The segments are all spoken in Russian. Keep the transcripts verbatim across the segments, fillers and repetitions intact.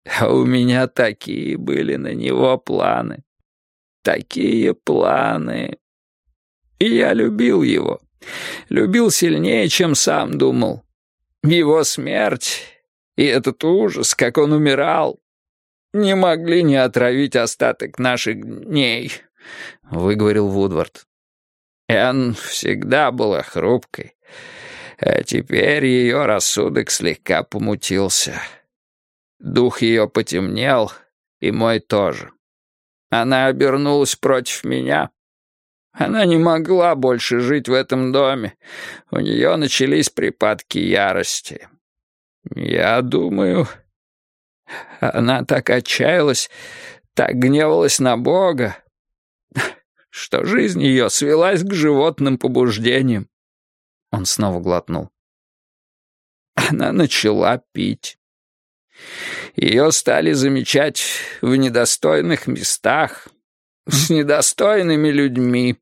А у меня такие были на него планы. Такие планы. И я любил его. Любил сильнее, чем сам думал. Его смерть и этот ужас, как он умирал, не могли не отравить остаток наших дней, — выговорил Вудвард. Энн всегда была хрупкой, а теперь ее рассудок слегка помутился. Дух ее потемнел, и мой тоже. Она обернулась против меня. Она не могла больше жить в этом доме. У нее начались припадки ярости. Я думаю, она так отчаялась, так гневалась на Бога, что жизнь ее свелась к животным побуждениям. Он снова глотнул. Она начала пить. Ее стали замечать в недостойных местах, с недостойными людьми.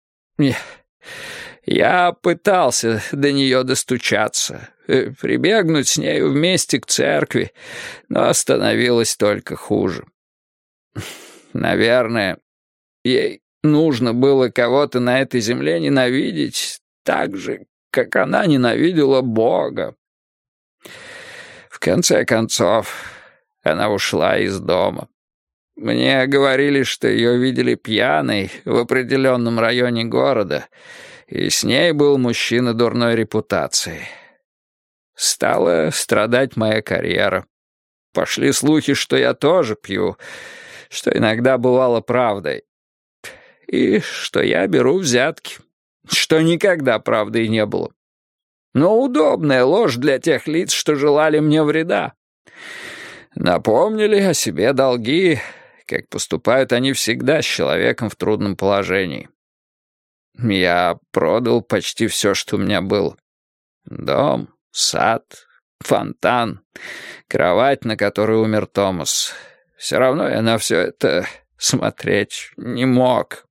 Я пытался до нее достучаться, прибегнуть с нею вместе к церкви, но становилось только хуже. Наверное, ей нужно было кого-то на этой земле ненавидеть так же, как она ненавидела Бога. В конце концов, она ушла из дома. Мне говорили, что ее видели пьяной в определенном районе города, и с ней был мужчина дурной репутации. Стала страдать моя карьера. Пошли слухи, что я тоже пью, что иногда бывало правдой, и что я беру взятки, что никогда правдой не было. Но удобная ложь для тех лиц, что желали мне вреда. Напомнили о себе долги, как поступают они всегда с человеком в трудном положении. Я продал почти все, что у меня было. Дом, сад, фонтан, кровать, на которой умер Томас. Все равно я на все это смотреть не мог.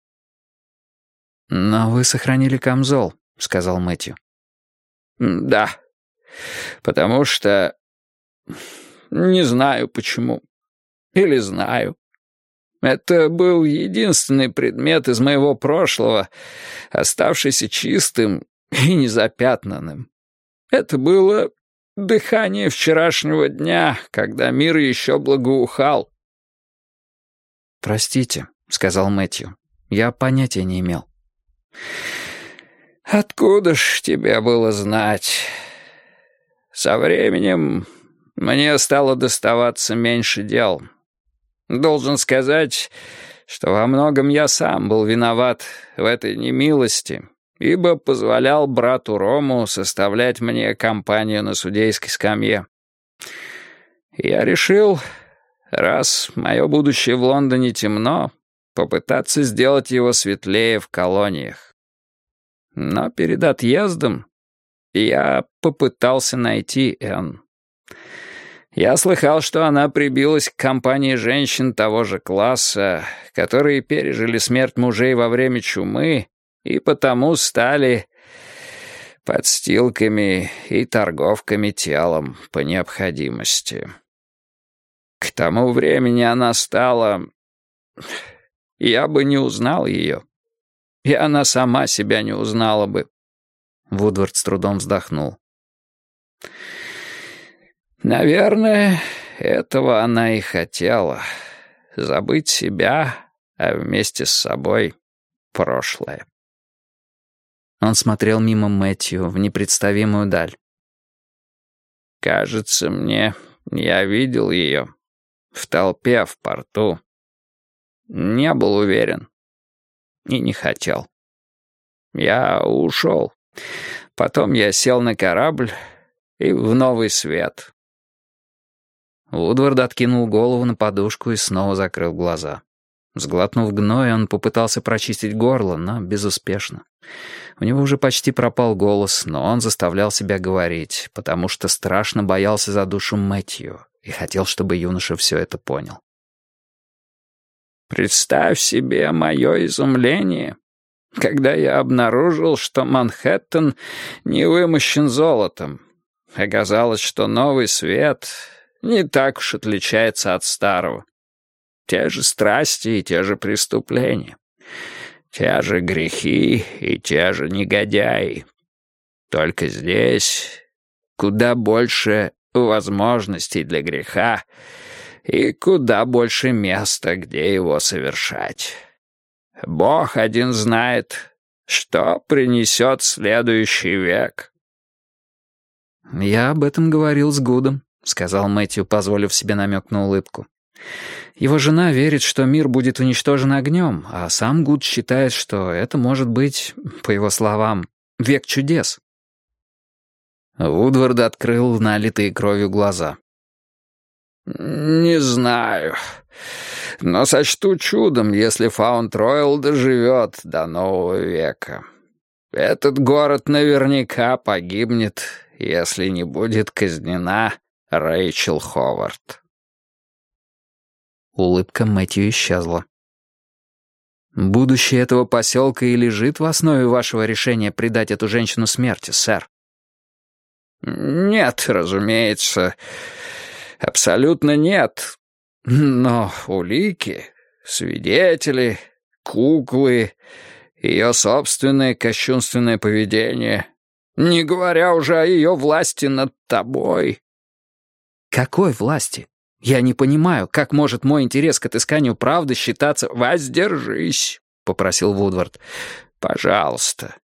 «Но вы сохранили камзол», — сказал Мэтью. «Да, потому что... не знаю почему. Или знаю. Это был единственный предмет из моего прошлого, оставшийся чистым и незапятнанным. Это было дыхание вчерашнего дня, когда мир еще благоухал». «Простите», — сказал Мэтью, — «я понятия не имел». «Откуда ж тебе было знать? Со временем мне стало доставаться меньше дел. Должен сказать, что во многом я сам был виноват в этой немилости, ибо позволял брату Рому составлять мне компанию на судейской скамье. Я решил, раз мое будущее в Лондоне темно, попытаться сделать его светлее в колониях. Но перед отъездом я попытался найти Энн. Я слыхал, что она прибилась к компании женщин того же класса, которые пережили смерть мужей во время чумы и потому стали подстилками и торговками телом по необходимости. К тому времени она стала... Я бы не узнал ее. И она сама себя не узнала бы. Вудвард с трудом вздохнул. Наверное, этого она и хотела. Забыть себя, а вместе с собой прошлое. Он смотрел мимо Мэтью в непредставимую даль. Кажется мне, я видел ее в толпе в порту. Не был уверен и не хотел. Я ушел. Потом я сел на корабль и в новый свет. Вудвард откинул голову на подушку и снова закрыл глаза. Сглотнув гной, он попытался прочистить горло, но безуспешно. У него уже почти пропал голос, но он заставлял себя говорить, потому что страшно боялся за душу Мэтью и хотел, чтобы юноша все это понял. Представь себе мое изумление, когда я обнаружил, что Манхэттен не вымощен золотом. Оказалось, что новый свет не так уж отличается от старого. Те же страсти и те же преступления. Те же грехи и те же негодяи. Только здесь куда больше возможностей для греха и куда больше места, где его совершать. Бог один знает, что принесет следующий век. «Я об этом говорил с Гудом», — сказал Мэтью, позволив себе намек на улыбку. «Его жена верит, что мир будет уничтожен огнем, а сам Гуд считает, что это может быть, по его словам, век чудес». Вудвард открыл налитые кровью глаза. «Не знаю, но сочту чудом, если Фаунд-Ройл доживет до нового века. Этот город наверняка погибнет, если не будет казнена Рэйчел Ховард». Улыбка Мэтью исчезла. «Будущее этого поселка и лежит в основе вашего решения предать эту женщину смерти, сэр?» «Нет, разумеется, абсолютно нет. Но улики, свидетели, куклы, ее собственное кощунственное поведение, не говоря уже о ее власти над тобой». «Какой власти? Я не понимаю, как может мой интерес к отысканию правды считаться...» «Воздержись», — попросил Вудвард. «Пожалуйста,